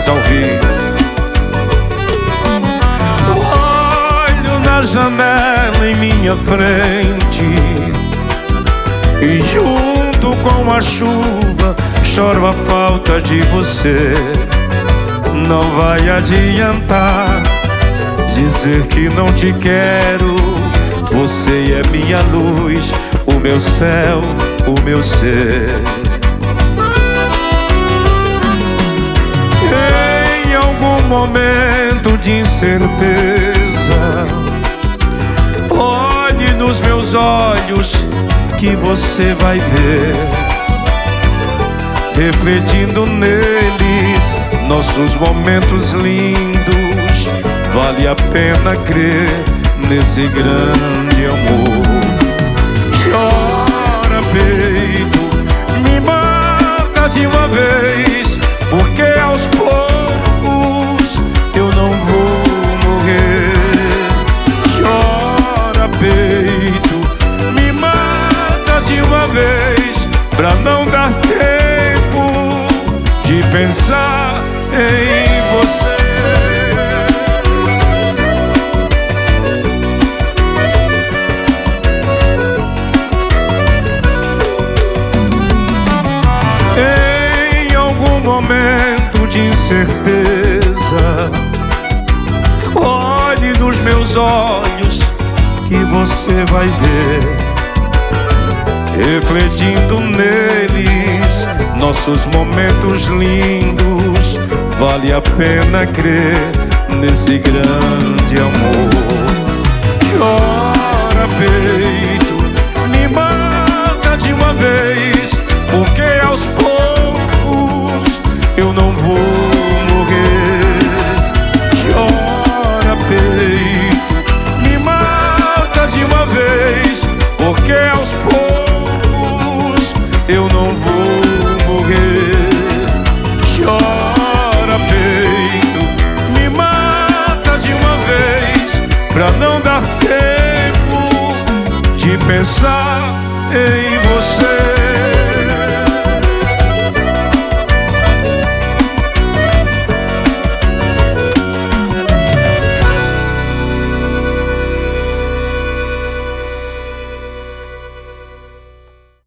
ao vivo. Olho na janela em minha frente e junto com a chuva choro a falta de você. Não vai adiantar dizer que não te quero. Você é minha luz, o meu céu, o meu ser. Em algum momento de incerteza, olhe nos meus olhos que você vai ver, refletindo neles nossos momentos lindos. Vale a pena crer nesse grande amor. Chora, peito, me mata de uma vez, porque aos poucos eu não vou morrer. Chora, peito, me mata de uma vez, pra não dar tempo de pensar em você. Em algum momento de incerteza, olhe nos meus olhos que você vai ver, refletindo neles nossos momentos lindos. Vale a pena crer nesse grande amor. Chora, peito, me mata de uma vez, porque aos poucos eu não vou morrer. Chora, peito, me mata de uma vez, porque aos poucos eu não vou morrer. Chora, peito, me mata de uma vez, pra não dar tempo de pensar em você.